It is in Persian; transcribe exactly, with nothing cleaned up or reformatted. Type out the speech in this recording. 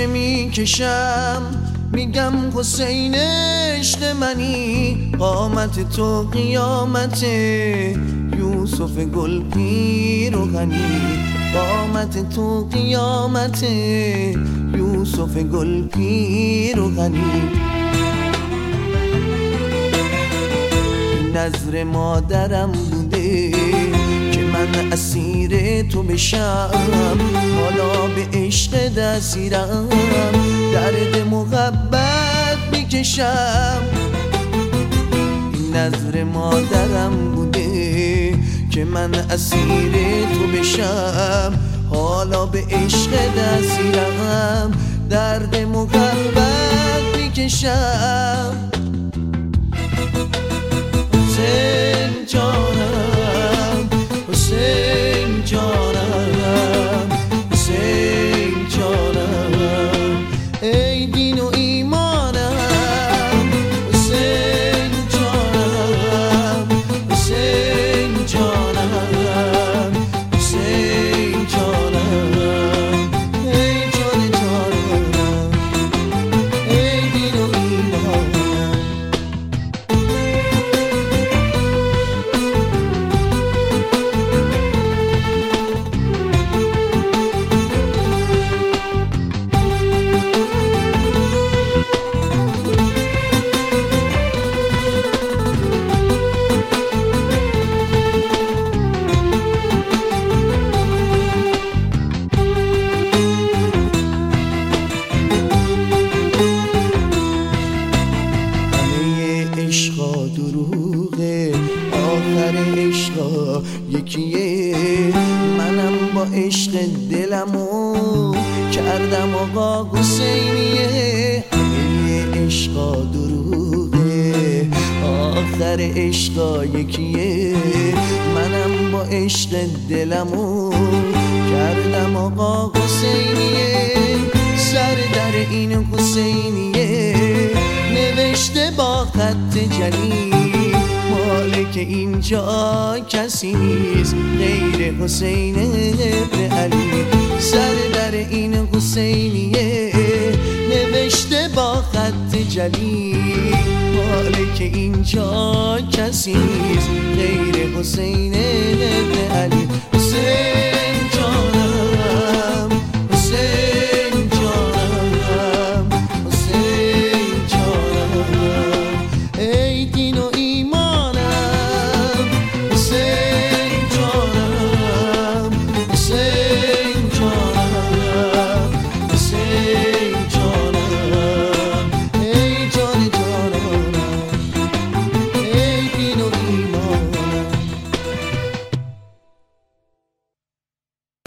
که میکشم میگم حسین عشق منی، قامت تو قیامت یوسف گل پیر و غنی، قامت تو قیامت یوسف گل پیر و غنی. نظر مادرم بوده که من اسیر تو بشم، حالا به عشق دستیرم درد محبت میکشم. نظر مادرم بوده که من اسیر تو بشم، حالا به عشق دستیرم درد محبت میکشم. حسین جانم، حسین جانم، حسین جانم، ای دین و ایمانم. حسین جانم، حسین جانم، حسین جانم، ای جان جانم، ای دین و ایمانم. عشقا دروغه، آخر عشقا یکیه، منم با عشق دلمو کردم آقا حسینیه. همه عشقا دروغه، آخر عشقا یکیه، منم با عشق دلمو کردم آقا حسینیه. سر در این حسینیه نوشته با خط جلی، مالک اینجا کسی نیست غیر حسین ابن علی. سر در این حسینیه نوشته با خط جلی، مالک اینجا کسی نیست غیر حسین ابن علی. حسین